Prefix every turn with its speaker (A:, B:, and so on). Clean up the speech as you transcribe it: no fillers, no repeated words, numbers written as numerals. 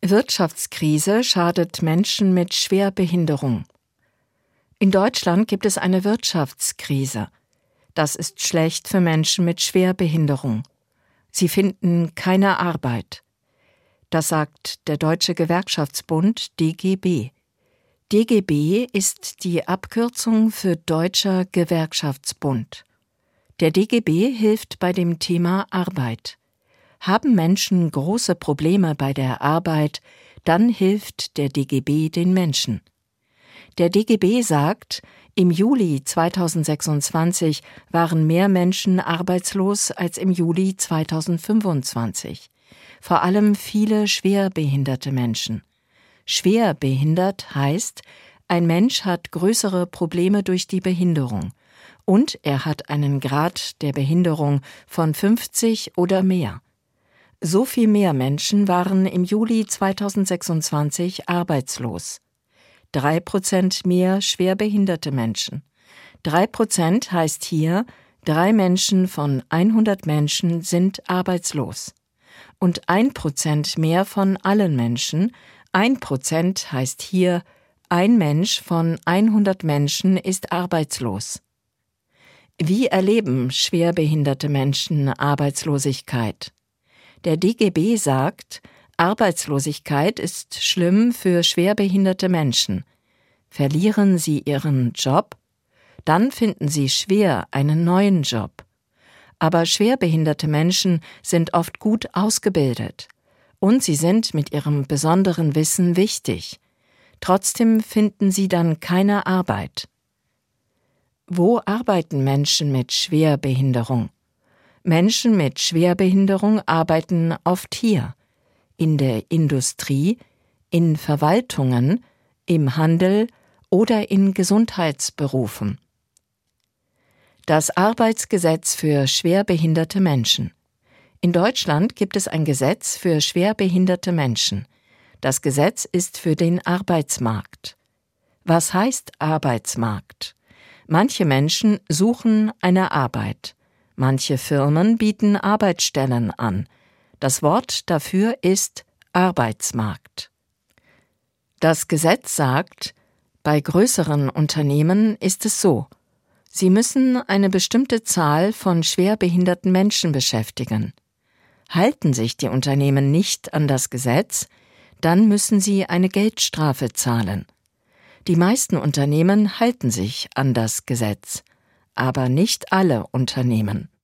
A: Wirtschaftskrise schadet Menschen mit Schwerbehinderung. In Deutschland gibt es eine Wirtschaftskrise. Das ist schlecht für Menschen mit Schwerbehinderung. Sie finden keine Arbeit. Das sagt der Deutsche Gewerkschaftsbund DGB. DGB ist die Abkürzung für Deutscher Gewerkschaftsbund. Der DGB hilft bei dem Thema Arbeit. Haben Menschen große Probleme bei der Arbeit, dann hilft der DGB den Menschen. Der DGB sagt, im Juli 2026 waren mehr Menschen arbeitslos als im Juli 2025. Vor allem viele schwerbehinderte Menschen. Schwerbehindert heißt, ein Mensch hat größere Probleme durch die Behinderung und er hat einen Grad der Behinderung von 50 oder mehr. So viel mehr Menschen waren im Juli 2026 arbeitslos. 3% mehr schwerbehinderte Menschen. 3% heißt hier, 3 Menschen von 100 Menschen sind arbeitslos. Und 1% mehr von allen Menschen, 1% heißt hier, 1 Mensch von 100 Menschen ist arbeitslos. Wie erleben schwerbehinderte Menschen Arbeitslosigkeit? Der DGB sagt, Arbeitslosigkeit ist schlimm für schwerbehinderte Menschen. Verlieren sie ihren Job? Dann finden sie schwer einen neuen Job. Aber schwerbehinderte Menschen sind oft gut ausgebildet. Und sie sind mit ihrem besonderen Wissen wichtig. Trotzdem finden sie dann keine Arbeit. Wo arbeiten Menschen mit Schwerbehinderung? Menschen mit Schwerbehinderung arbeiten oft hier, in der Industrie, in Verwaltungen, im Handel oder in Gesundheitsberufen. Das Arbeitsgesetz für schwerbehinderte Menschen. In Deutschland gibt es ein Gesetz für schwerbehinderte Menschen. Das Gesetz ist für den Arbeitsmarkt. Was heißt Arbeitsmarkt? Manche Menschen suchen eine Arbeit. Manche Firmen bieten Arbeitsstellen an. Das Wort dafür ist Arbeitsmarkt. Das Gesetz sagt, bei größeren Unternehmen ist es so: Sie müssen eine bestimmte Zahl von schwerbehinderten Menschen beschäftigen. Halten sich die Unternehmen nicht an das Gesetz, dann müssen sie eine Geldstrafe zahlen. Die meisten Unternehmen halten sich an das Gesetz, aber nicht alle Unternehmen.